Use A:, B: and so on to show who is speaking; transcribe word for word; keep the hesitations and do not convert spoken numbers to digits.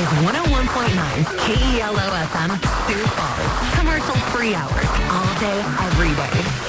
A: is one oh one point nine K E L O F M, Sioux Falls. Commercial free hours, all day, every day.